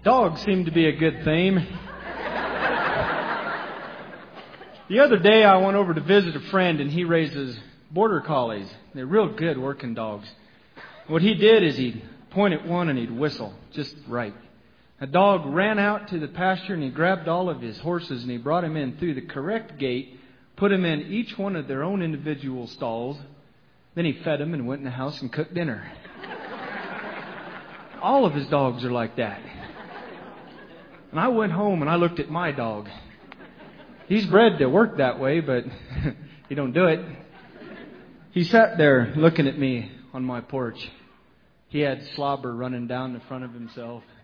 Dogs seem to be a good theme. The other day I went over to visit a friend and he raises border collies. They're real good working dogs. What he did is he'd point at one and he'd whistle just right. A dog ran out to the pasture and he grabbed all of his horses and he brought him in through the correct gate, put them in each one of their own individual stalls. Then he fed them and went in the house and cooked dinner. All of his dogs are like that. And I went home and I looked at my dog. He's bred to work that way, but he don't do it. He sat there looking at me on my porch. He had slobber running down the front of himself.